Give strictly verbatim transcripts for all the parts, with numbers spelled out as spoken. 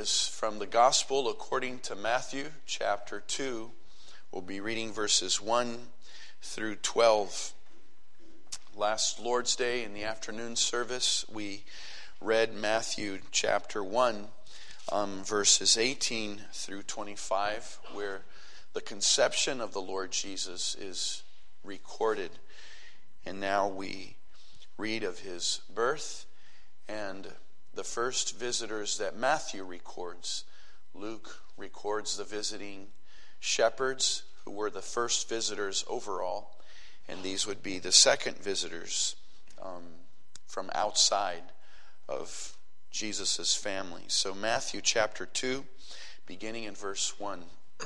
is from the Gospel according to Matthew, chapter two. We'll be reading verses one through twelve. Last Lord's Day in the afternoon service, we read Matthew chapter one, um, verses eighteen through twenty-five, where the conception of the Lord Jesus is recorded. And now we read of his birth and the first visitors that Matthew records. Luke records the visiting shepherds, who were the first visitors overall, and these would be the second visitors um, from outside of Jesus' family. So Matthew chapter two, beginning in verse one.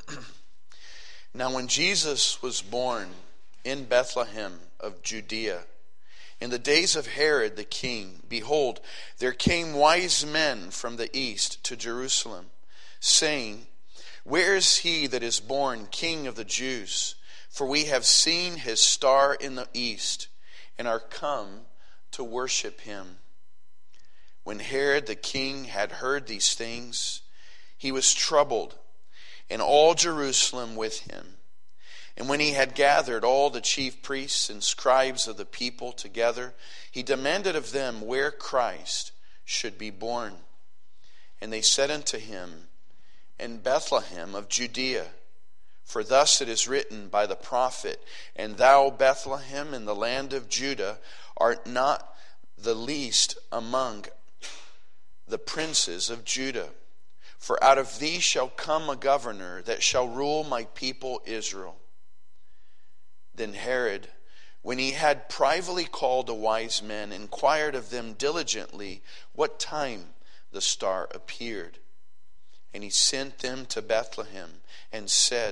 Now when Jesus was born in Bethlehem of Judea, in the days of Herod the king, behold, there came wise men from the east to Jerusalem, saying, Where is he that is born King of the Jews? For we have seen his star in the east, and are come to worship him. When Herod the king had heard these things, he was troubled, and all Jerusalem with him. And when he had gathered all the chief priests and scribes of the people together, he demanded of them where Christ should be born. And they said unto him, In Bethlehem of Judea. For thus it is written by the prophet, And thou, Bethlehem, in the land of Judah, art not the least among the princes of Judah. For out of thee shall come a governor that shall rule my people Israel. Then Herod, when he had privately called the wise men, inquired of them diligently what time the star appeared. And he sent them to Bethlehem and said,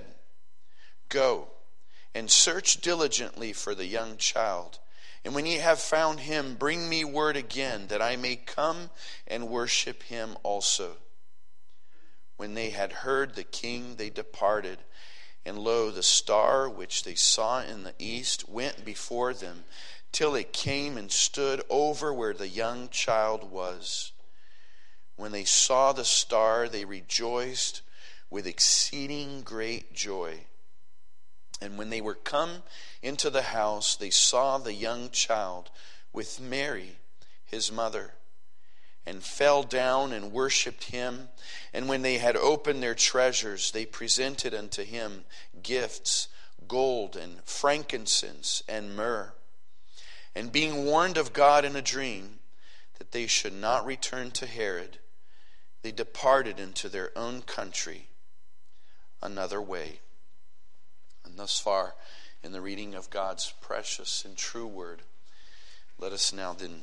Go and search diligently for the young child. And when ye have found him, bring me word again, that I may come and worship him also. When they had heard the king, they departed. And lo, the star which they saw in the east went before them, till it came and stood over where the young child was. When they saw the star, they rejoiced with exceeding great joy. And when they were come into the house, they saw the young child with Mary, his mother, and fell down and worshipped him. And when they had opened their treasures, they presented unto him gifts, gold and frankincense and myrrh. And being warned of God in a dream that they should not return to Herod, they departed into their own country another way. And thus far in the reading of God's precious and true word, let us now then.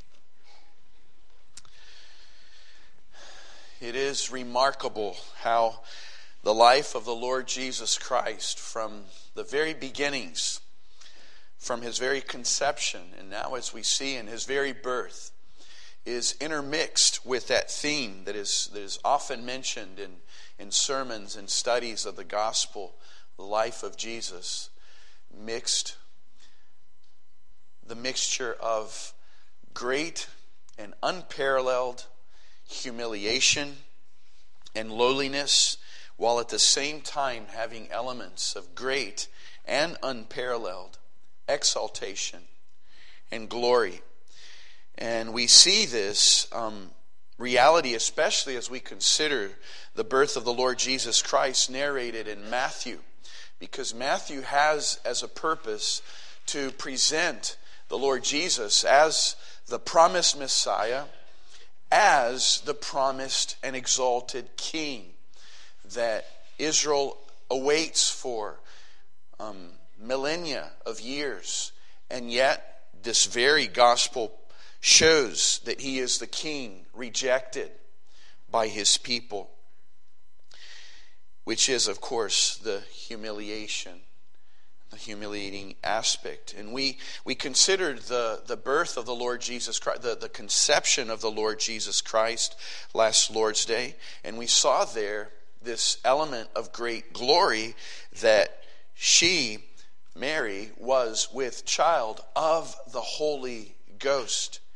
It is remarkable how the life of the Lord Jesus Christ, from the very beginnings, from his very conception, and now as we see in his very birth, is intermixed with that theme that is, that is often mentioned in, in sermons and studies of the gospel, the life of Jesus, mixed, the mixture of great and unparalleled humiliation and lowliness, while at the same time having elements of great and unparalleled exaltation and glory. And we see this um, reality, especially as we consider the birth of the Lord Jesus Christ narrated in Matthew, because Matthew has as a purpose to present the Lord Jesus as the promised Messiah, as the promised and exalted King that Israel awaits for um, millennia of years. And yet this very gospel shows that he is the King rejected by his people, which is, of course, the humiliation, the humiliating aspect. And we we considered the, the birth of the Lord Jesus Christ, the, the conception of the Lord Jesus Christ last Lord's Day, and we saw there this element of great glory that she, Mary, was with child of the Holy Ghost.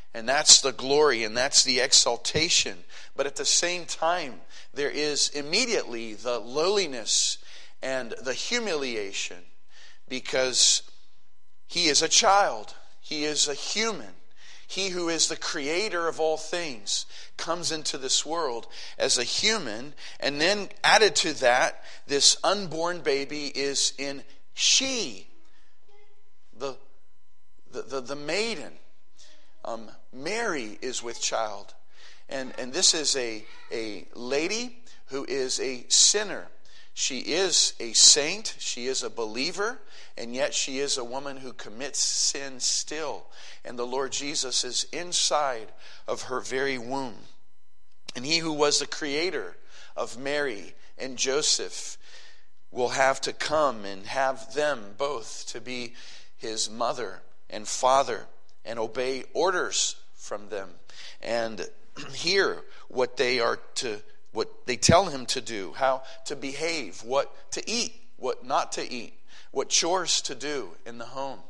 And that's the glory, and that's the exaltation. But at the same time, there is immediately the lowliness and the humiliation, because he is a child. He is a human. He who is the creator of all things comes into this world as a human, and then added to that, this unborn baby is in she, the, the, the, the maiden. Um, Mary is with child. And, and this is a, a lady who is a sinner. She is a saint, she is a believer, and yet she is a woman who commits sin still. And the Lord Jesus is inside of her very womb. And he who was the creator of Mary and Joseph will have to come and have them both to be his mother and father and obey orders from them and hear what they are to what they tell him to do, how to behave, what to eat, what not to eat, what chores to do in the home.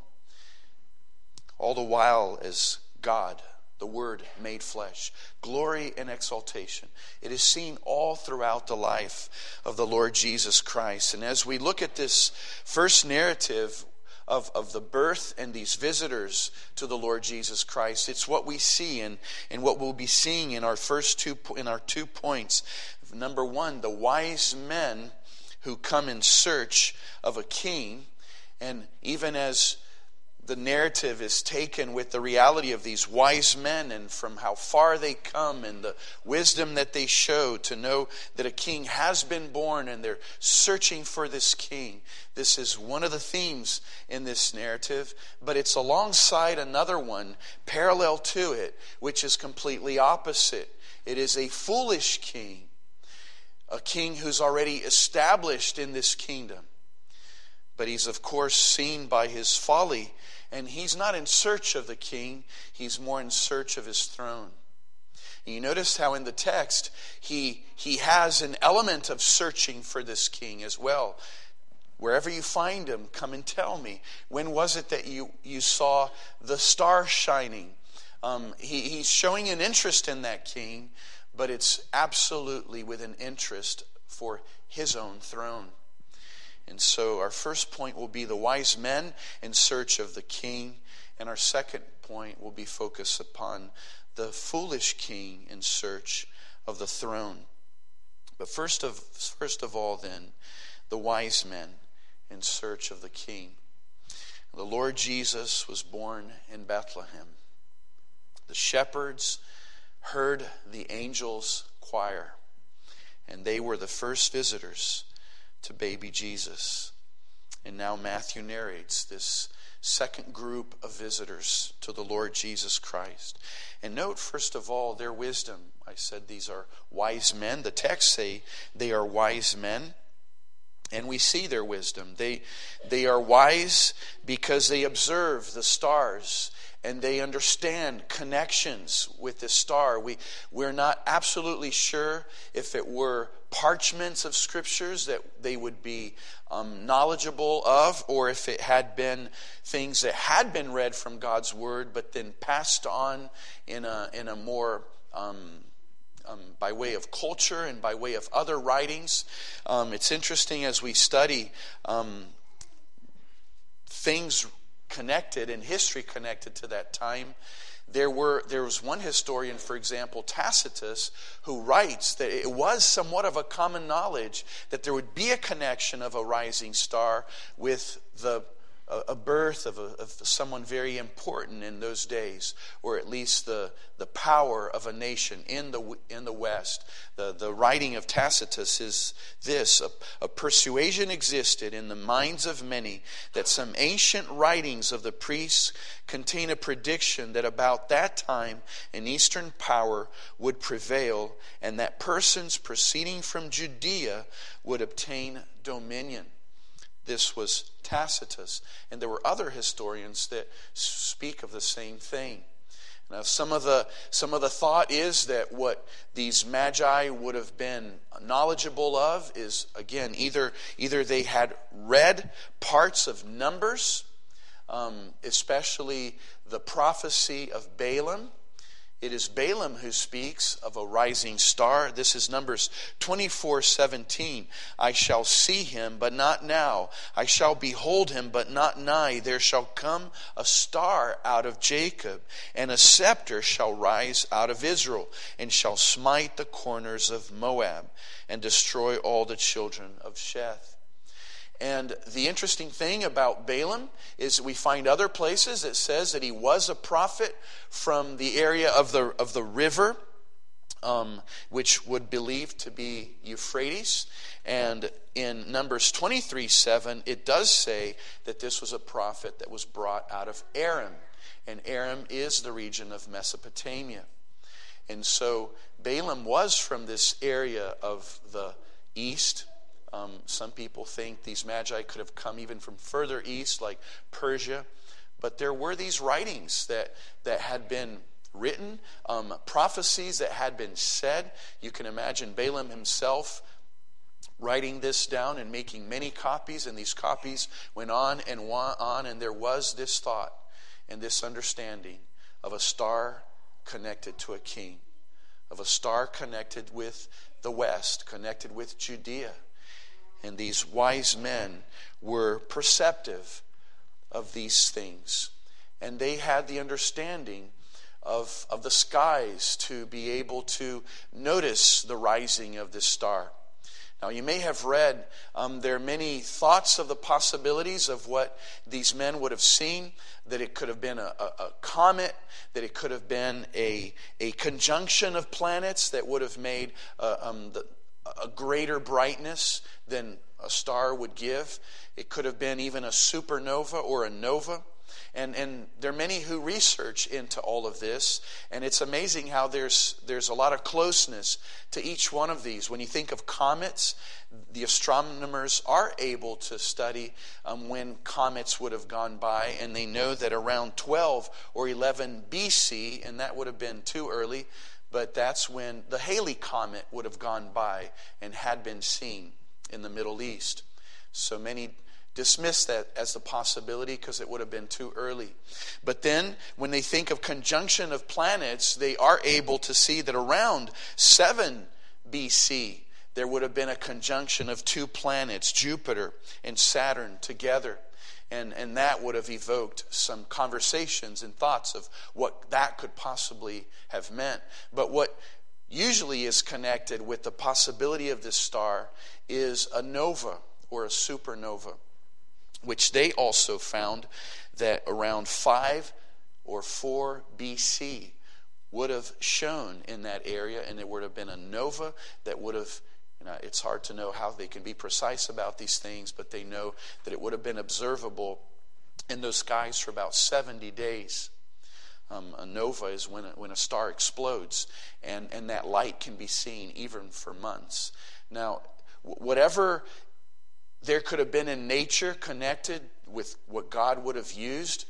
All the while as God, the Word made flesh, glory and exaltation. It is seen all throughout the life of the Lord Jesus Christ. And as we look at this first narrative Of, of the birth and these visitors to the Lord Jesus Christ, it's what we see and, and what we'll be seeing in our first two in our two points. Number one, the wise men who come in search of a king, and even as the narrative is taken with the reality of these wise men and from how far they come and the wisdom that they show to know that a king has been born and they're searching for this king. This is one of the themes in this narrative, but it's alongside another one parallel to it, which is completely opposite. It is a foolish king, a king who's already established in this kingdom. But he's of course seen by his folly. And he's not in search of the king, he's more in search of his throne. And you notice how in the text, he, he has an element of searching for this king as well. Wherever you find him, come and tell me. When was it that you, you saw the star shining? Um, he, he's showing an interest in that king, but it's absolutely with an interest for his own throne. And so our first point will be the wise men in search of the king. And our second point will be focused upon the foolish king in search of the throne. But first of, first of all then, the wise men in search of the king. The Lord Jesus was born in Bethlehem. The shepherds heard the angels' choir, and they were the first visitors to baby Jesus. And now Matthew narrates this second group of visitors to the Lord Jesus Christ. And note first of all their wisdom. I said these are wise men. The texts say they are wise men. And we see their wisdom. They, they are wise because they observe the stars and they understand connections with the star. We, we're not absolutely sure if it were parchments of scriptures that they would be um, knowledgeable of, or if it had been things that had been read from God's Word but then passed on in a, in a more... Um, Um, by way of culture and by way of other writings. Um, it's interesting as we study um, things connected and history connected to that time. There were there was one historian, for example, Tacitus, who writes that it was somewhat of a common knowledge that there would be a connection of a rising star with the a birth of, a, of someone very important in those days, or at least the, the power of a nation in the in the West. The, the writing of Tacitus is this: a, a persuasion existed in the minds of many that some ancient writings of the priests contain a prediction that about that time an eastern power would prevail, and that persons proceeding from Judea would obtain dominion. This was Tacitus. And there were other historians that speak of the same thing. Now, some of the some of the thought is that what these magi would have been knowledgeable of is, again, either either they had read parts of Numbers, um, especially the prophecy of Balaam, It is Balaam who speaks of a rising star. This is Numbers twenty-four seventeen. I shall see him, but not now. I shall behold him, but not nigh. There shall come a star out of Jacob, and a scepter shall rise out of Israel, and shall smite the corners of Moab, and destroy all the children of Sheth. And the interesting thing about Balaam is we find other places that says that he was a prophet from the area of the of the river, um, which would believe to be Euphrates. And in Numbers twenty-three seven, it does say that this was a prophet that was brought out of Aram. And Aram is the region of Mesopotamia. And so Balaam was from this area of the east. Um, some people think these magi could have come even from further east, like Persia. But there were these writings that, that had been written, um, prophecies that had been said. You can imagine Balaam himself writing this down and making many copies. And these copies went on and on. And there was this thought and this understanding of a star connected to a king, of a star connected with the west, connected with Judea. And these wise men were perceptive of these things. And they had the understanding of, of the skies to be able to notice the rising of this star. Now, you may have read, um, there are many thoughts of the possibilities of what these men would have seen, that it could have been a, a, a comet, that it could have been a, a conjunction of planets that would have made uh, um, the a greater brightness than a star would give. It could have been even a supernova or a nova. And and there are many who research into all of this. And it's amazing how there's there's a lot of closeness to each one of these. When you think of comets, the astronomers are able to study um, when comets would have gone by. And they know that around twelve or eleven B C, and that would have been too early, but that's when the Halley Comet would have gone by and had been seen in the Middle East. So many dismiss that as the possibility because it would have been too early. But then when they think of conjunction of planets, they are able to see that around seven B C, there would have been a conjunction of two planets, Jupiter and Saturn, together. And, and that would have evoked some conversations and thoughts of what that could possibly have meant. But what usually is connected with the possibility of this star is a nova or a supernova, which they also found that around five or four B C would have shown in that area, and there would have been a nova that would have, you know, it's hard to know how they can be precise about these things, but they know that it would have been observable in those skies for about seventy days. Um, a nova is when a, when a star explodes, and, and that light can be seen even for months. Now, whatever there could have been in nature connected with what God would have used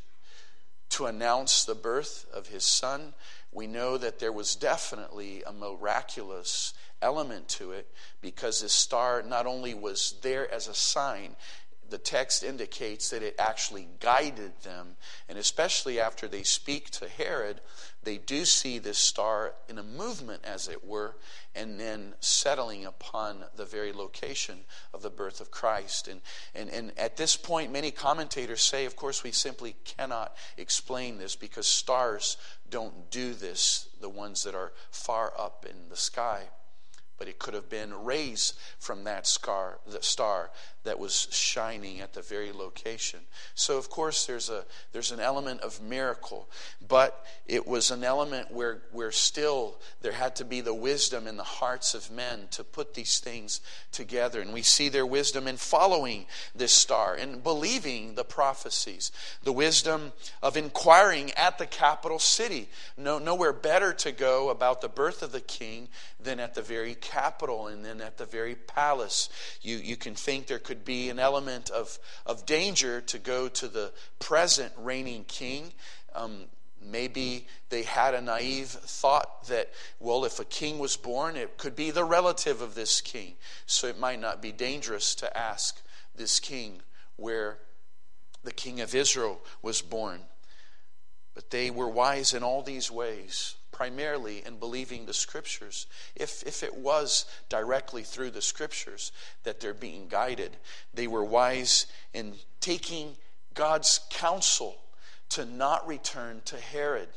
to announce the birth of his son, we know that there was definitely a miraculous element to it, because this star not only was there as a sign, the text indicates that it actually guided them. And especially after they speak to Herod, they do see this star in a movement, as it were, and then settling upon the very location of the birth of Christ. And, and, and at this point, many commentators say, of course, we simply cannot explain this because stars don't do this, the ones that are far up in the sky. But it could have been rays from that scar, the star that was shining at the very location. So, of course, there's a there's an element of miracle, but it was an element where where still there had to be the wisdom in the hearts of men to put these things together. And we see their wisdom in following this star and believing the prophecies, the wisdom of inquiring at the capital city. No, nowhere better to go about the birth of the king than at the very capital and then at the very palace. You you can think there could be an element of, of danger to go to the present reigning king. Um, maybe they had a naive thought that, well, if a king was born, it could be the relative of this king. So it might not be dangerous to ask this king where the king of Israel was born. But they were wise in all these ways, primarily in believing the Scriptures. If, if it was directly through the Scriptures that they're being guided, they were wise in taking God's counsel to not return to Herod.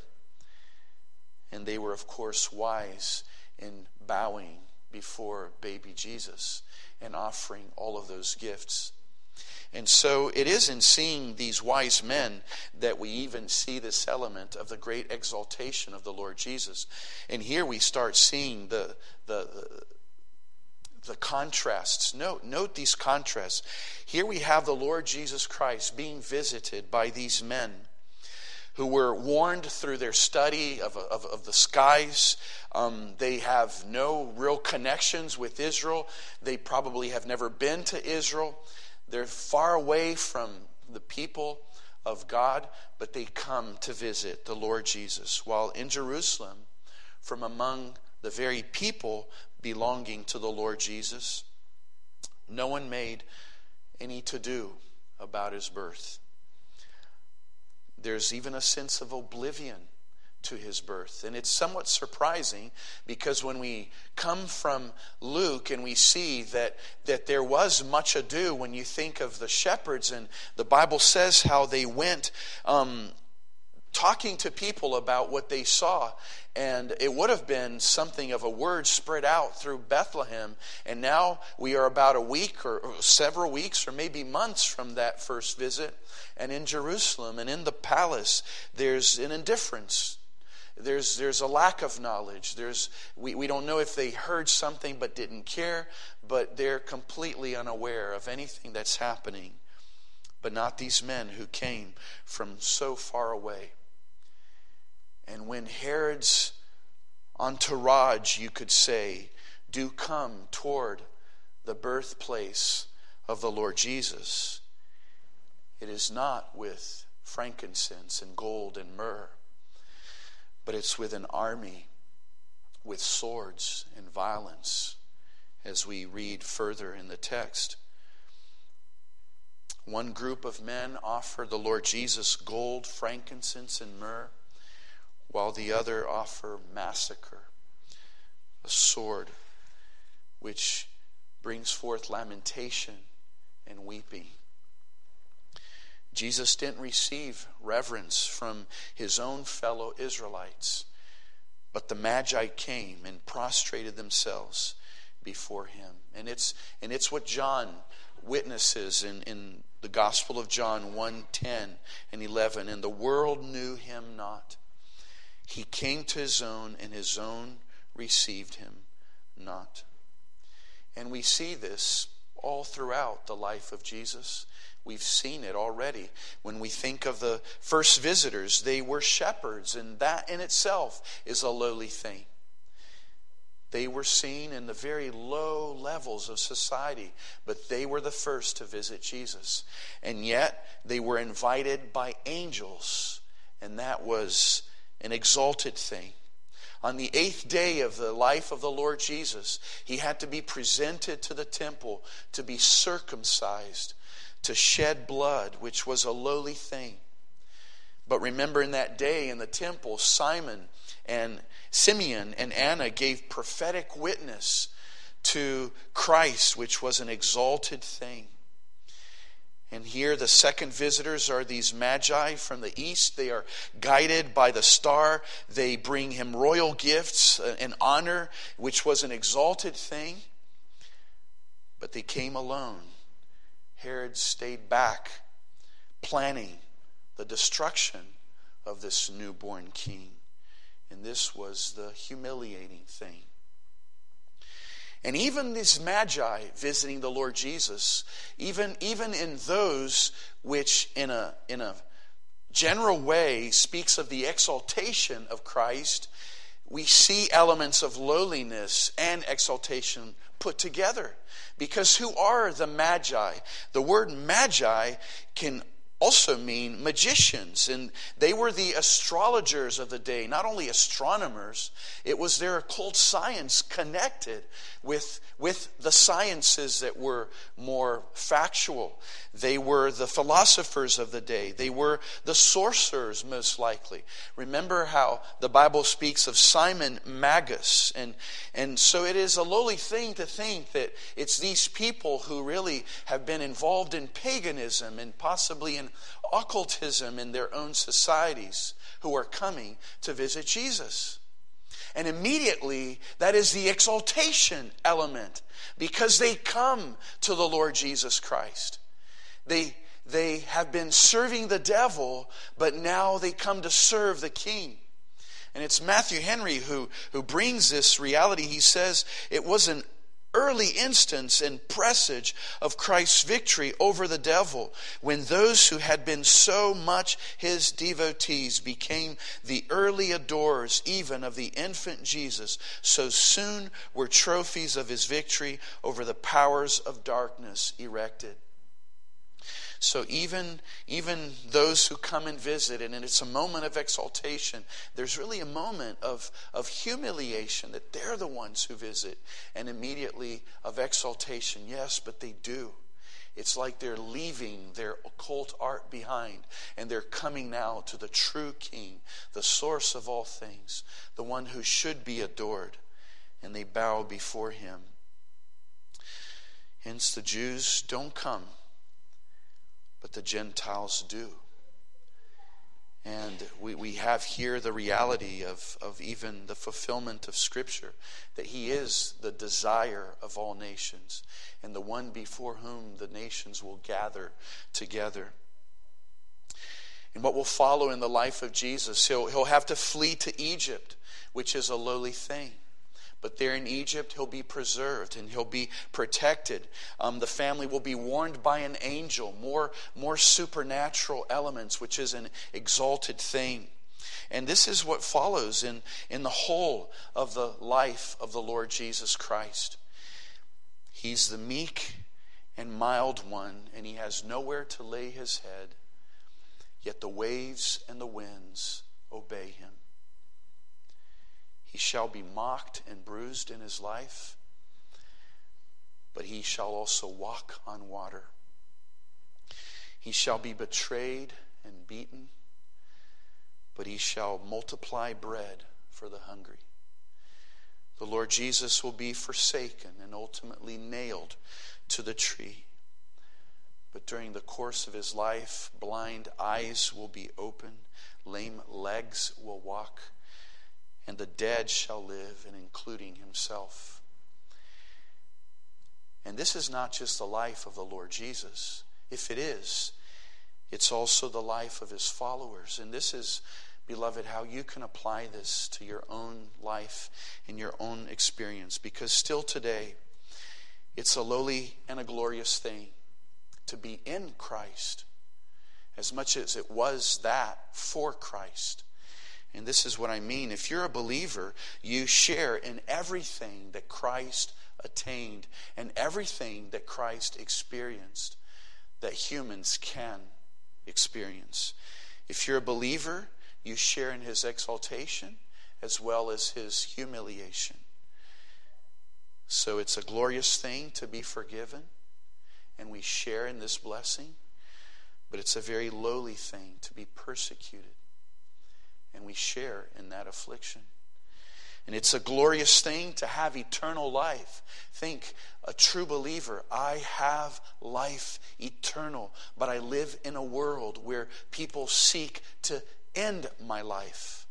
And they were, of course, wise in bowing before baby Jesus and offering all of those gifts. And so it is in seeing these wise men that we even see this element of the great exaltation of the Lord Jesus. And here we start seeing the the the contrasts. Note, note these contrasts. Here we have the Lord Jesus Christ being visited by these men who were warned through their study of, of, of the skies. Um, they have no real connections with Israel. They probably have never been to Israel. They're far away from the people of God, but they come to visit the Lord Jesus. While in Jerusalem, from among the very people belonging to the Lord Jesus, no one made any to-do about his birth. There's even a sense of oblivion to his birth. And it's somewhat surprising because when we come from Luke and we see that, that there was much ado when you think of the shepherds, and the Bible says how they went um, talking to people about what they saw. And it would have been something of a word spread out through Bethlehem. And now we are about a week or, or several weeks or maybe months from that first visit. And in Jerusalem and in the palace, there's an indifference. There's there's a lack of knowledge. There's we, we don't know if they heard something but didn't care, but they're completely unaware of anything that's happening. But not these men who came from so far away. And when Herod's entourage, you could say, do come toward the birthplace of the Lord Jesus, it is not with frankincense and gold and myrrh, but it's with an army, with swords and violence, as we read further in the text. One group of men offer the Lord Jesus gold, frankincense, and myrrh, while the other offer massacre, a sword which brings forth lamentation and weeping. Jesus didn't receive reverence from his own fellow Israelites, but the Magi came and prostrated themselves before him. And it's and it's what John witnesses in, in the Gospel of John one, ten and eleven. And the world knew him not. He came to his own, and his own received him not. And we see this all throughout the life of Jesus. We've seen it already. When we think of the first visitors, they were shepherds, and that in itself is a lowly thing. They were seen in the very low levels of society, but they were the first to visit Jesus. And yet, they were invited by angels, and that was an exalted thing. On the eighth day of the life of the Lord Jesus, he had to be presented to the temple to be circumcised, to shed blood, which was a lowly thing. But remember, in that day in the temple, Simon and Simeon and Anna gave prophetic witness to Christ, which was an exalted thing. And here the second visitors are these Magi from the east. They are guided by the star. They bring him royal gifts and honor, which was an exalted thing. But they came alone. Herod stayed back, planning the destruction of this newborn king. And this was the humiliating thing. And even these Magi visiting the Lord Jesus, even, even in those which in a, in a general way speaks of the exaltation of Christ, we see elements of lowliness and exaltation put together. Because who are the Magi? The word Magi can also mean magicians, and they were the astrologers of the day. Not only astronomers, it was their occult science connected with, with the sciences that were more factual. They were the philosophers of the day. They were the sorcerers, most likely. Remember how the Bible speaks of Simon Magus, and, and so it is a lowly thing to think that it's these people who really have been involved in paganism and possibly in occultism in their own societies who are coming to visit Jesus. And immediately, that is the exaltation element, because they come to the Lord Jesus Christ. They, they have been serving the devil, but now they come to serve the King. And it's Matthew Henry who, who brings this reality. He says it was an early instance and presage of Christ's victory over the devil, when those who had been so much his devotees became the early adorers even of the infant Jesus. So soon were trophies of his victory over the powers of darkness erected. So even, even those who come and visit, and it's a moment of exaltation, there's really a moment of, of humiliation that they're the ones who visit, and immediately of exaltation. Yes, but they do. It's like they're leaving their occult art behind, and they're coming now to the true King, the source of all things, the one who should be adored, and they bow before him. Hence the Jews don't come, but the Gentiles do. And we, we have here the reality of, of even the fulfillment of Scripture, that he is the desire of all nations and the one before whom the nations will gather together. And what will follow in the life of Jesus, he'll, he'll have to flee to Egypt, which is a lowly thing. But there in Egypt, he'll be preserved and he'll be protected. Um, the family will be warned by an angel, more, more supernatural elements, which is an exalted thing. And this is what follows in, in the whole of the life of the Lord Jesus Christ. He's the meek and mild one, and he has nowhere to lay his head, yet the waves and the winds obey him. He shall be mocked and bruised in his life, but he shall also walk on water. He shall be betrayed and beaten, but he shall multiply bread for the hungry. The Lord Jesus will be forsaken and ultimately nailed to the tree. But during the course of his life, blind eyes will be opened, lame legs will walk, and the dead shall live, and including himself. And this is not just the life of the Lord Jesus. If it is, it's also the life of his followers. And this is, beloved, how you can apply this to your own life and your own experience. Because still today, it's a lowly and a glorious thing to be in Christ, as much as it was that for Christ. And this is what I mean. If you're a believer, you share in everything that Christ attained and everything that Christ experienced that humans can experience. If you're a believer, you share in his exaltation as well as his humiliation. So it's a glorious thing to be forgiven, and we share in this blessing. But it's a very lowly thing to be persecuted, and we share in that affliction. And it's a glorious thing to have eternal life. Think, a true believer, I have life eternal, but I live in a world where people seek to end my life.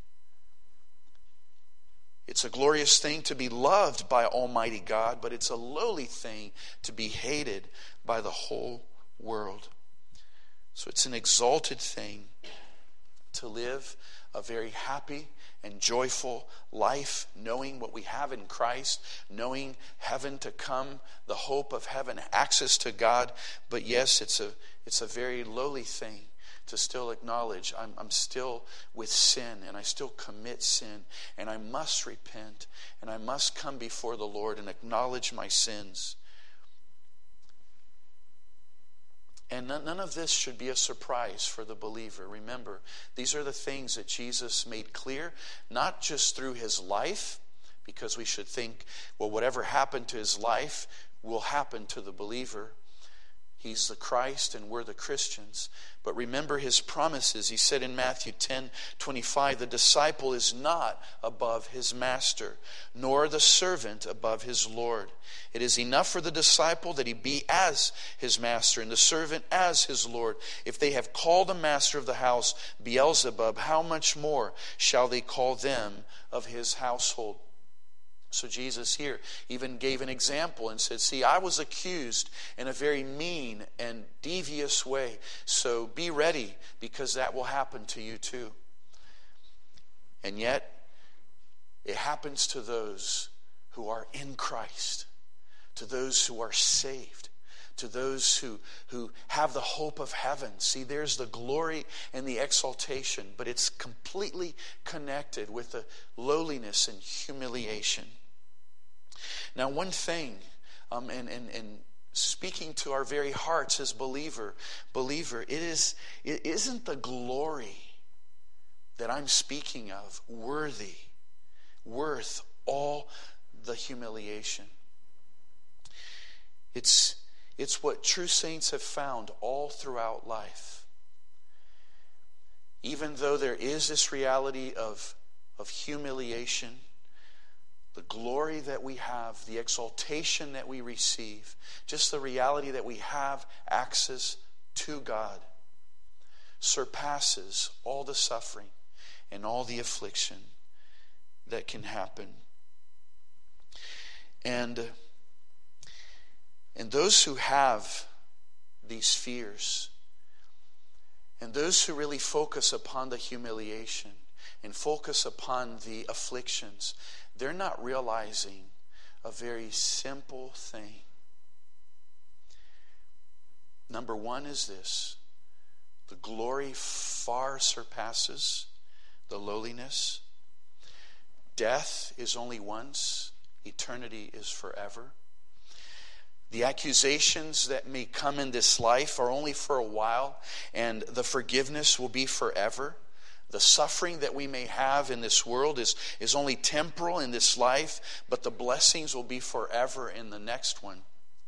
It's a glorious thing to be loved by Almighty God, but it's a lowly thing to be hated by the whole world. So it's an exalted thing to live a very happy and joyful life, knowing what we have in Christ, knowing heaven to come, the hope of heaven, access to God. But yes, it's a it's a very lowly thing to still acknowledge I'm, I'm still with sin, and I still commit sin, and I must repent, and I must come before the Lord and acknowledge my sins. And none of this should be a surprise for the believer. Remember, these are the things that Jesus made clear, not just through his life, because we should think, well, whatever happened to his life will happen to the believer. He's the Christ and we're the Christians. But remember his promises. He said in Matthew ten twenty-five, the disciple is not above his master, nor the servant above his Lord. It is enough for the disciple that he be as his master and the servant as his Lord. If they have called the master of the house Beelzebub, how much more shall they call them of his household? So Jesus here even gave an example and said, see, I was accused in a very mean and devious way. So be ready, because that will happen to you too. And yet, it happens to those who are in Christ, to those who are saved, to those who, who have the hope of heaven. See, there's the glory and the exaltation, but it's completely connected with the lowliness and humiliation. Now, one thing, um, and, and, and speaking to our very hearts as believer, believer, it is it isn't the glory that I'm speaking of worthy, worth all the humiliation. It's it's what true saints have found all throughout life. Even though there is this reality of, of humiliation, the glory that we have, the exaltation that we receive, just the reality that we have access to God surpasses all the suffering and all the affliction that can happen. And, and those who have these fears, and those who really focus upon the humiliation and focus upon the afflictions, they're not realizing a very simple thing. Number one is this: the glory far surpasses the lowliness. Death is only once, eternity is forever. The accusations that may come in this life are only for a while, and the forgiveness will be forever. The suffering that we may have in this world is, is only temporal in this life, but the blessings will be forever in the next one.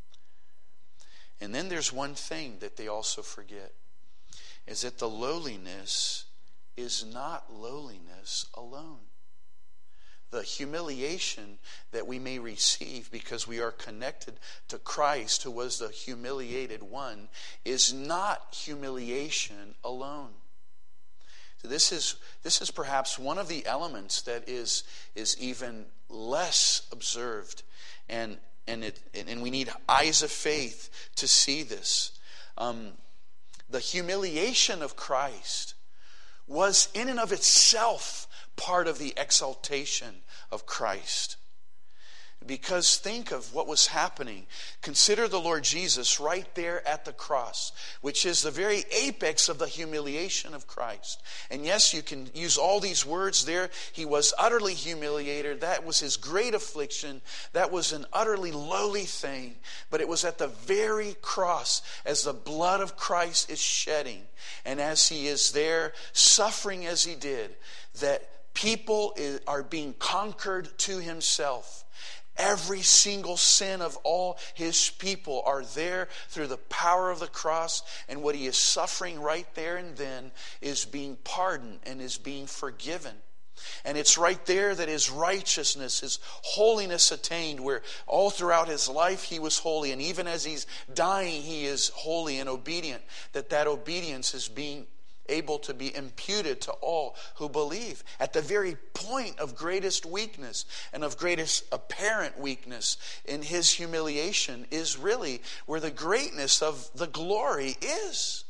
And then there's one thing that they also forget, is that the lowliness is not lowliness alone. The humiliation that we may receive because we are connected to Christ, who was the humiliated one, is not humiliation alone. This is this is perhaps one of the elements that is is even less observed, and and it and we need eyes of faith to see this. Um, the humiliation of Christ was in and of itself part of the exaltation of Christ. Because think of what was happening. Consider the Lord Jesus right there at the cross, which is the very apex of the humiliation of Christ. And yes, you can use all these words there. He was utterly humiliated. That was his great affliction. That was an utterly lowly thing. But it was at the very cross, as the blood of Christ is shedding, and as he is there suffering as he did, that people are being conquered to himself. Every single sin of all his people are there through the power of the cross, and what he is suffering right there and then is being pardoned and is being forgiven. And it's right there that his righteousness, his holiness attained, where all throughout his life he was holy, and even as he's dying he is holy and obedient, that that obedience is being able to be imputed to all who believe. At the very point of greatest weakness and of greatest apparent weakness in his humiliation is really where the greatness of the glory is.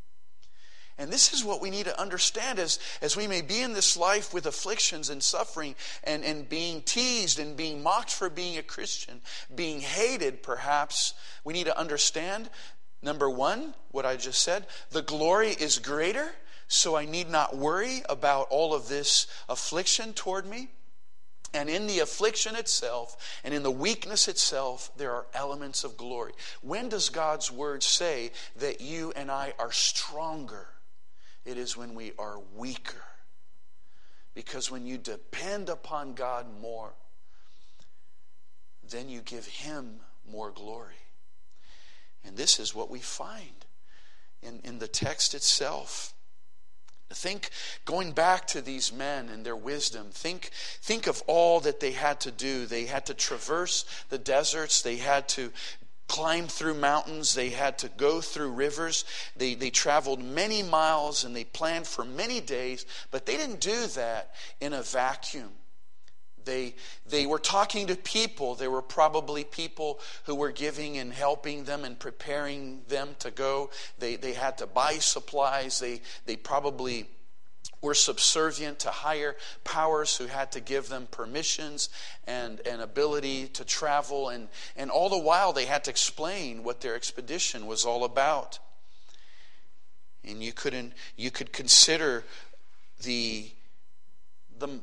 And this is what we need to understand as, as we may be in this life with afflictions and suffering and, and being teased and being mocked for being a Christian, being hated perhaps. We need to understand, number one, what I just said, the glory is greater, so I need not worry about all of this affliction toward me. And in the affliction itself and in the weakness itself, there are elements of glory. When does God's word say that you and I are stronger? It is when we are weaker. Because when you depend upon God more, then you give Him more glory. And this is what we find in, in the text itself. Think, going back to these men and their wisdom, think, think of all that they had to do. They had to traverse the deserts. They had to climb through mountains. They had to go through rivers. They, they traveled many miles and they planned for many days, but they didn't do that in a vacuum. They, they were talking to people. There were probably people who were giving and helping them and preparing them to go. They, they had to buy supplies. They, they probably were subservient to higher powers who had to give them permissions and, and ability to travel. And, and all the while they had to explain what their expedition was all about. And you couldn't, you could consider the the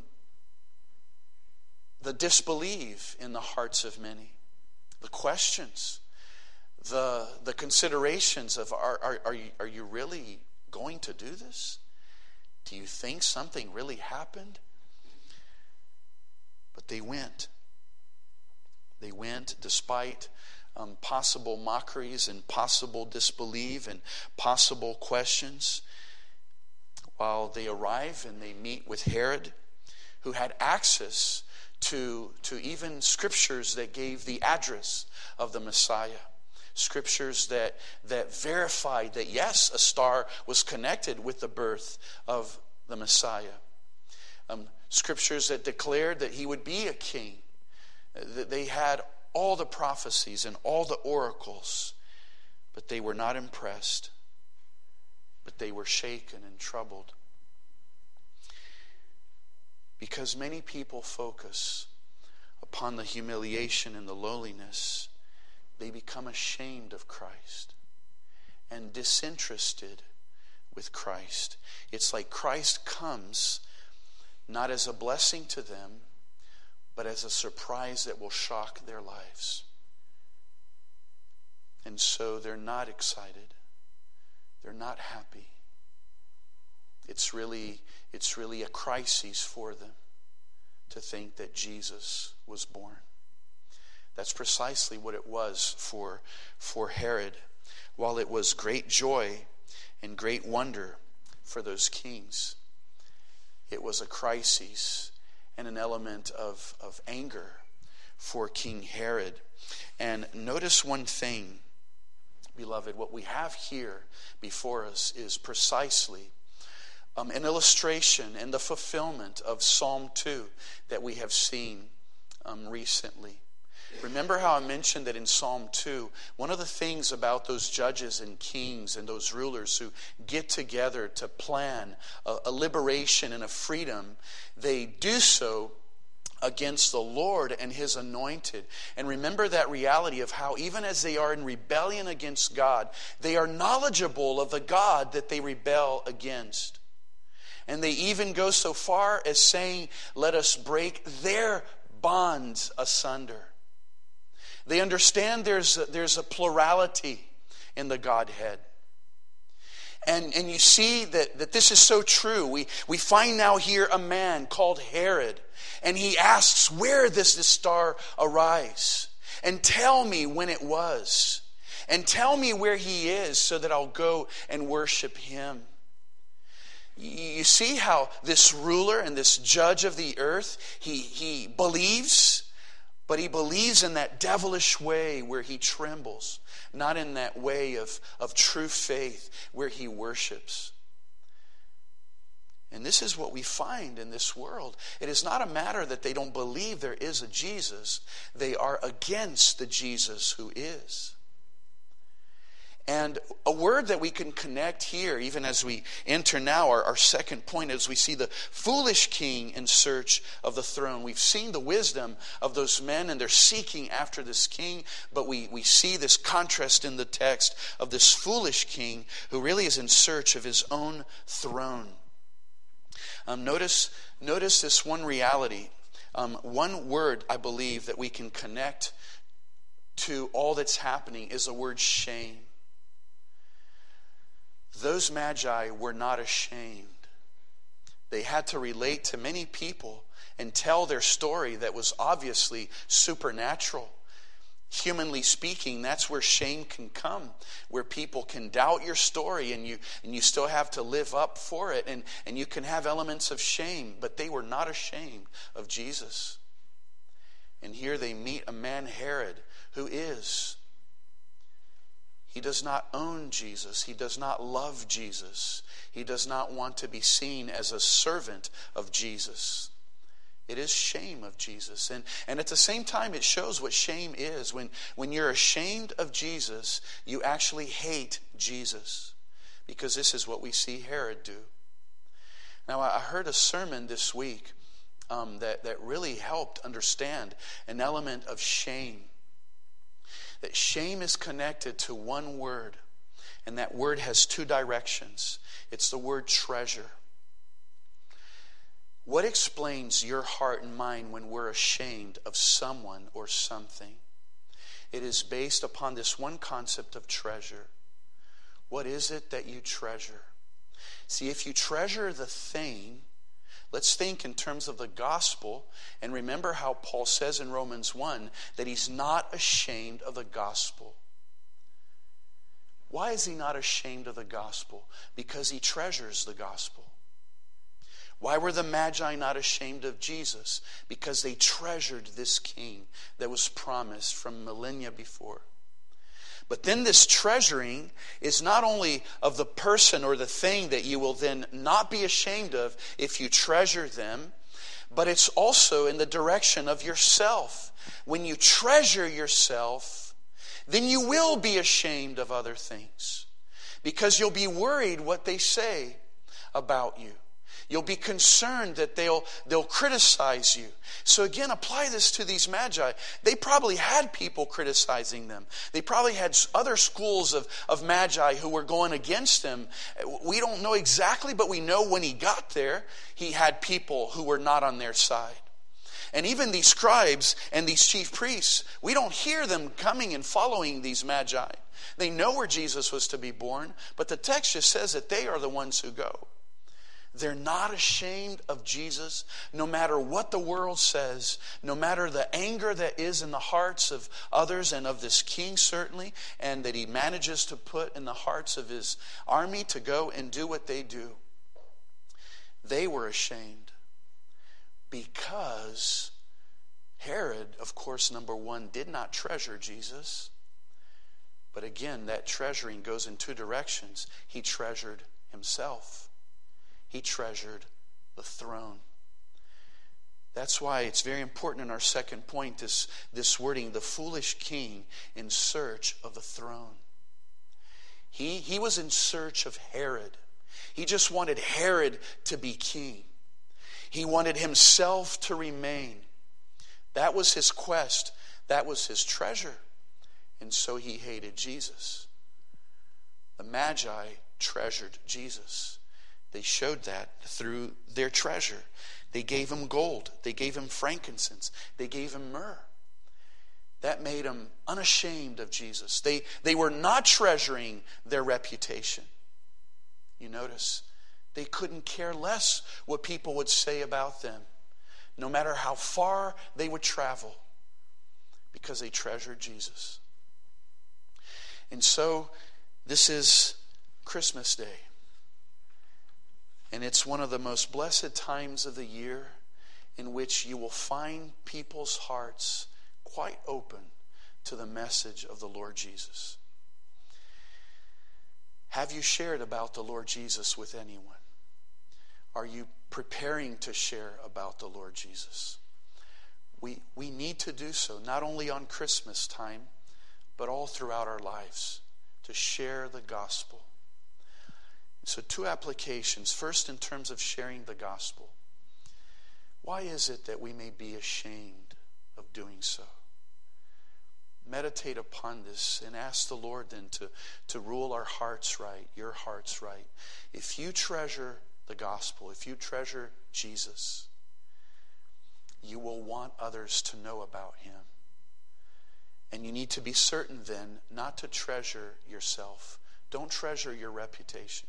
the disbelief in the hearts of many, the questions, the the considerations of are are are you, are you really going to do this? Do you think something really happened? But they went. They went despite um, possible mockeries and possible disbelief and possible questions. While they arrive and they meet with Herod, who had access to, to even scriptures that gave the address of the Messiah. Scriptures that, that verified that, yes, a star was connected with the birth of the Messiah. Um, scriptures that declared that he would be a king. That they had all the prophecies and all the oracles, but they were not impressed. But they were shaken and troubled. Because many people focus upon the humiliation and the lowliness, they become ashamed of Christ and disinterested with Christ. It's like Christ comes not as a blessing to them, but as a surprise that will shock their lives. And so they're not excited. They're not happy. It's really, it's really a crisis for them to think that Jesus was born. That's precisely what it was for, for Herod. While it was great joy and great wonder for those kings, it was a crisis and an element of, of anger for King Herod. And notice one thing, beloved, what we have here before us is precisely Um, an illustration and the fulfillment of Psalm two that we have seen um, recently. Remember how I mentioned that in Psalm two, one of the things about those judges and kings and those rulers who get together to plan a, a liberation and a freedom, they do so against the Lord and His anointed. And remember that reality of how even as they are in rebellion against God, they are knowledgeable of the God that they rebel against. And they even go so far as saying, let us break their bonds asunder. They understand there's a, there's a plurality in the Godhead. And, and you see that, that this is so true. We, we find now here a man called Herod. And he asks, where does this star arise? And tell me when it was. And tell me where he is so that I'll go and worship him. You see how this ruler and this judge of the earth, he, he believes, but he believes in that devilish way where he trembles, not in that way of, of true faith where he worships. And this is what we find in this world. It is not a matter that they don't believe there is a Jesus. They are against the Jesus who is. And a word that we can connect here, even as we enter now, our, our second point, as we see the foolish king in search of the throne. We've seen the wisdom of those men, and they're seeking after this king. But we, we see this contrast in the text of this foolish king who really is in search of his own throne. Um, notice, notice this one reality. Um, one word I believe that we can connect to all that's happening is the word shame. Those magi were not ashamed. They had to relate to many people and tell their story that was obviously supernatural. Humanly speaking, that's where shame can come, where people can doubt your story and you and you still have to live up for it, and, and you can have elements of shame, but they were not ashamed of Jesus. And here they meet a man, Herod, who is. He does not own Jesus. He does not love Jesus. He does not want to be seen as a servant of Jesus. It is shame of Jesus. And, and at the same time, it shows what shame is. When, when you're ashamed of Jesus, you actually hate Jesus. Because this is what we see Herod do. Now, I heard a sermon this week um, that, that really helped understand an element of shame. That shame is connected to one word. And that word has two directions. It's the word treasure. What explains your heart and mind when we're ashamed of someone or something? It is based upon this one concept of treasure. What is it that you treasure? See, if you treasure the thing, let's think in terms of the gospel, and remember how Paul says in Romans one that he's not ashamed of the gospel. Why is he not ashamed of the gospel? Because he treasures the gospel. Why were the Magi not ashamed of Jesus? Because they treasured this king that was promised from millennia before. But then this treasuring is not only of the person or the thing that you will then not be ashamed of if you treasure them, but it's also in the direction of yourself. When you treasure yourself, then you will be ashamed of other things. Because you'll be worried what they say about you. You'll be concerned that they'll they'll criticize you. So again, apply this to these magi. They probably had people criticizing them. They probably had other schools of, of magi who were going against them. We don't know exactly, but we know when he got there, he had people who were not on their side. And even these scribes and these chief priests, we don't hear them coming and following these magi. They know where Jesus was to be born, but the text just says that they are the ones who go. They're not ashamed of Jesus, no matter what the world says, no matter the anger that is in the hearts of others and of this king certainly, and that he manages to put in the hearts of his army to go and do what they do. They were ashamed because Herod, of course, number one, did not treasure Jesus. But again, that treasuring goes in two directions. He treasured himself. He treasured the throne. That's why it's very important in our second point, this, this wording, the foolish king in search of the throne. He, he was in search of Herod. He just wanted Herod to be king. He wanted himself to remain. That was his quest. That was his treasure. And so he hated Jesus. The Magi treasured Jesus. They showed that through their treasure. They gave him gold. They gave him frankincense. They gave him myrrh. That made them unashamed of Jesus. They, they were not treasuring their reputation. You notice, they couldn't care less what people would say about them, no matter how far they would travel, because they treasured Jesus. And so, this is Christmas Day. And it's one of the most blessed times of the year in which you will find people's hearts quite open to the message of the Lord Jesus. Have you shared about the Lord Jesus with anyone? Are you preparing to share about the Lord Jesus? We, we need to do so, not only on Christmas time, but all throughout our lives, to share the gospel. So two applications. First, in terms of sharing the gospel. Why is it that we may be ashamed of doing so? Meditate upon this and ask the Lord then to, to rule our hearts right, your hearts right. If you treasure the gospel, if you treasure Jesus, you will want others to know about him. And you need to be certain then not to treasure yourself. Don't treasure your reputation.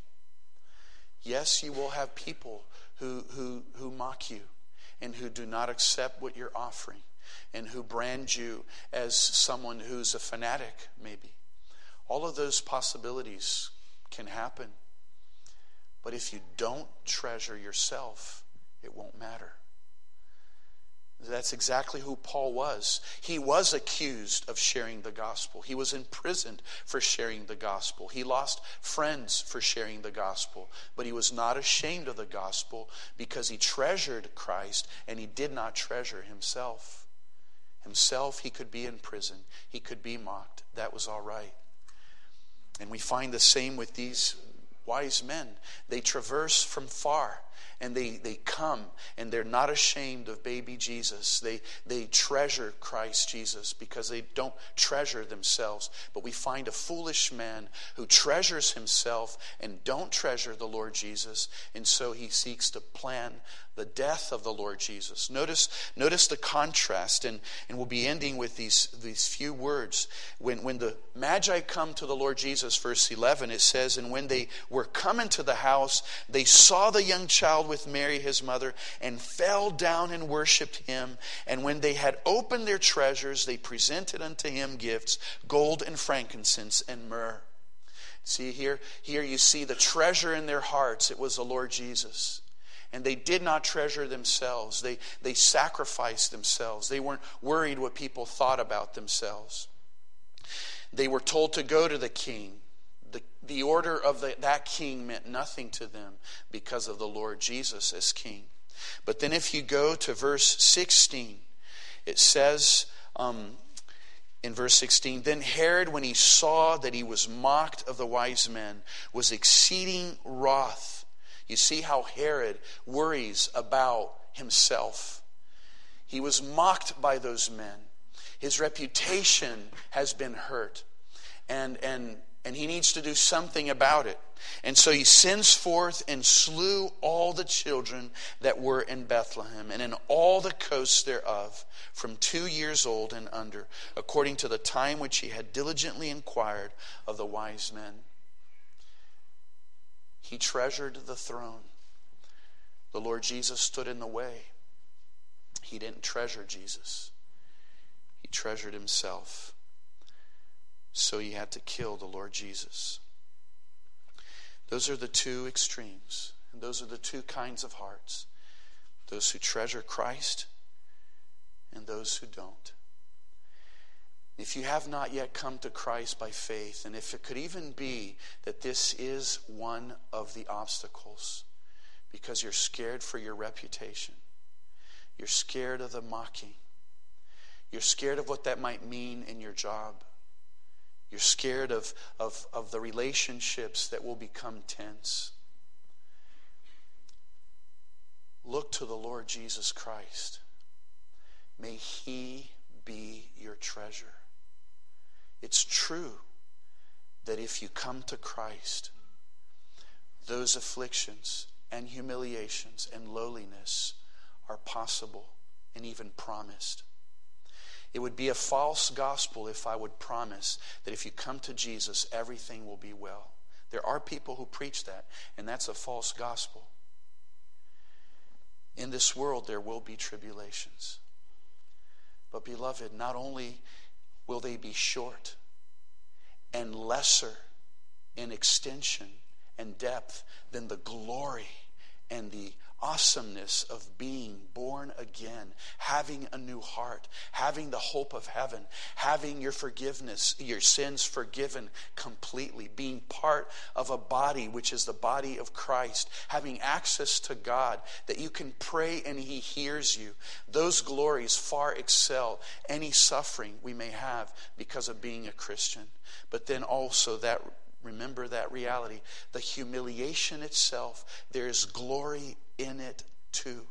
Yes, you will have people who, who, who mock you and who do not accept what you're offering and who brand you as someone who's a fanatic, maybe. All of those possibilities can happen. But if you don't treasure yourself, it won't matter. That's exactly who Paul was. He was accused of sharing the gospel. He was imprisoned for sharing the gospel. He lost friends for sharing the gospel. But he was not ashamed of the gospel because he treasured Christ and he did not treasure himself. Himself, he could be in prison. He could be mocked. That was all right. And we find the same with these wise men. They traverse from far. And they, they come and they're not ashamed of baby Jesus. They, they treasure Christ Jesus because they don't treasure themselves. But we find a foolish man who treasures himself and don't treasure the Lord Jesus. And so he seeks to plan the death of the Lord Jesus. Notice, notice the contrast, and, and we'll be ending with these, these few words. When, when the Magi come to the Lord Jesus, verse eleven, it says, and when they were come into the house, they saw the young child with Mary his mother, and fell down and worshipped him. And when they had opened their treasures, they presented unto him gifts, gold and frankincense and myrrh. See, here, here you see the treasure in their hearts. It was the Lord Jesus. And they did not treasure themselves. They, they sacrificed themselves. They weren't worried what people thought about themselves. They were told to go to the king. The, the order of the, that king meant nothing to them because of the Lord Jesus as king. But then if you go to verse sixteen, it says um, in verse sixteen, then Herod, when he saw that he was mocked of the wise men, was exceeding wroth. You see how Herod worries about himself. He was mocked by those men. His reputation has been hurt. And, and, and he needs to do something about it. And so he sends forth and slew all the children that were in Bethlehem and in all the coasts thereof, from two years old and under, according to the time which he had diligently inquired of the wise men. He treasured the throne. The Lord Jesus stood in the way. He didn't treasure Jesus. He treasured himself. So he had to kill the Lord Jesus. Those are the two extremes. And those are the two kinds of hearts. Those who treasure Christ and those who don't. If you have not yet come to Christ by faith, and if it could even be that this is one of the obstacles, because you're scared for your reputation, you're scared of the mocking, you're scared of what that might mean in your job, you're scared of, of, of the relationships that will become tense, look to the Lord Jesus Christ. May he be your treasure. It's true that if you come to Christ, those afflictions and humiliations and lowliness are possible and even promised. It would be a false gospel if I would promise that if you come to Jesus, everything will be well. There are people who preach that, and that's a false gospel. In this world, there will be tribulations. But beloved, not only will they be short and lesser in extension and depth than the glory and the awesomeness of being born again, having a new heart, having the hope of heaven, having your forgiveness, your sins forgiven completely, being part of a body which is the body of Christ, having access to God, that you can pray and he hears you. Those glories far excel any suffering we may have because of being a Christian. But then also that remember that reality. The humiliation itself, there is glory in it too,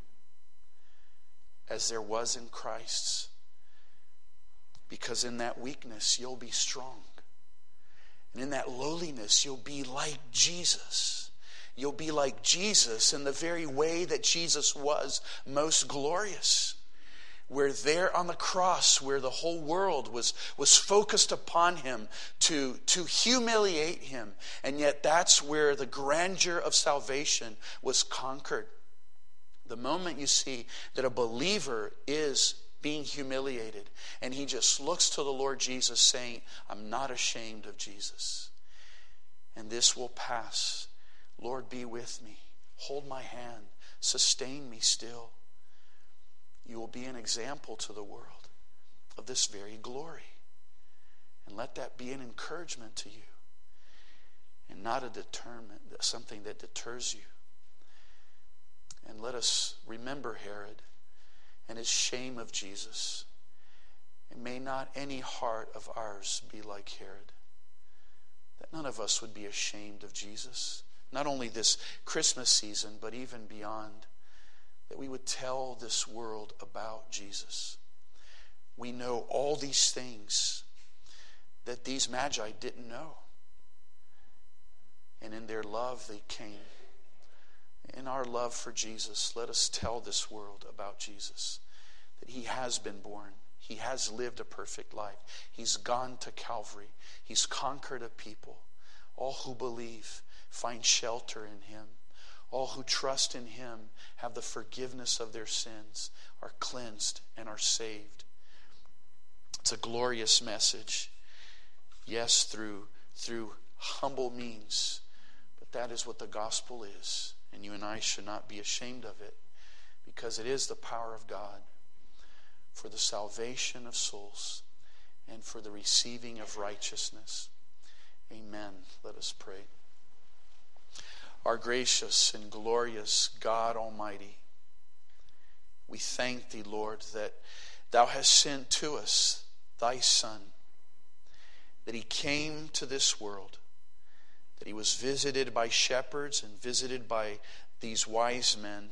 as there was in Christ's. Because in that weakness, you'll be strong. And in that lowliness, you'll be like Jesus. You'll be like Jesus in the very way that Jesus was most glorious. where there on the cross, where the whole world was, was focused upon him to, to humiliate him. And yet that's where the grandeur of salvation was conquered. The moment you see that a believer is being humiliated, and he just looks to the Lord Jesus saying, I'm not ashamed of Jesus. And this will pass. Lord, be with me. Hold my hand. Sustain me still. You will be an example to the world of this very glory. And let that be an encouragement to you, and not a deterrent, something that deters you. And let us remember Herod and his shame of Jesus. And may not any heart of ours be like Herod. That none of us would be ashamed of Jesus. Not only this Christmas season, but even beyond. That we would tell this world about Jesus. We know all these things that these magi didn't know. And in their love they came. In our love for Jesus, let us tell this world about Jesus. That he has been born. He has lived a perfect life. He's gone to Calvary. He's conquered a people. All who believe find shelter in him. All who trust in him have the forgiveness of their sins, are cleansed and are saved. It's a glorious message. Yes, through, through humble means. But that is what the gospel is. And you and I should not be ashamed of it, because it is the power of God for the salvation of souls and for the receiving of righteousness. Amen. Let us pray. Our gracious and glorious God Almighty, we thank thee, Lord, that thou hast sent to us thy Son, that he came to this world, that he was visited by shepherds and visited by these wise men.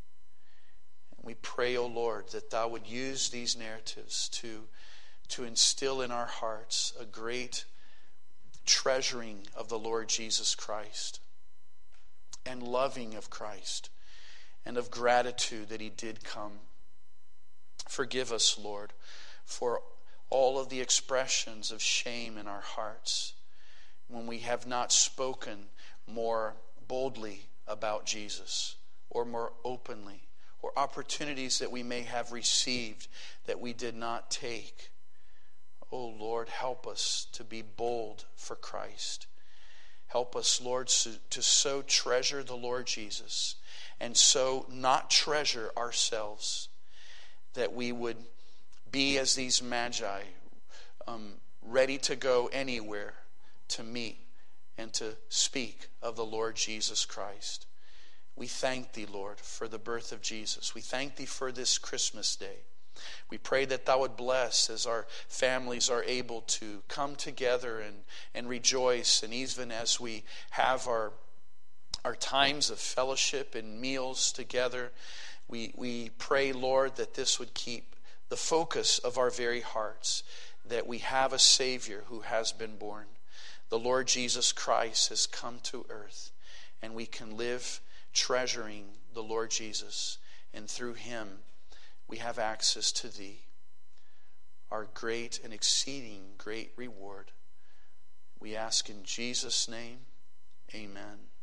And we pray, O Lord, that thou would use these narratives to, to instill in our hearts a great treasuring of the Lord Jesus Christ, and loving of Christ, and of gratitude that he did come. Forgive us, Lord, for all of the expressions of shame in our hearts, when we have not spoken more boldly about Jesus, or more openly, or opportunities that we may have received that we did not take. Oh Lord, help us to be bold for Christ. Help us, Lord, to so treasure the Lord Jesus, and so not treasure ourselves, that we would be as these magi, um, ready to go anywhere to meet and to speak of the Lord Jesus Christ. We thank thee, Lord, for the birth of Jesus. We thank thee for this Christmas day. We pray that thou would bless as our families are able to come together and, and rejoice, and even as we have our, our times of fellowship and meals together, we, we pray, Lord, that this would keep the focus of our very hearts, that we have a Savior who has been born. The Lord Jesus Christ has come to earth, and we can live treasuring the Lord Jesus, and through him we have access to thee, our great and exceeding great reward. We ask in Jesus' name, amen.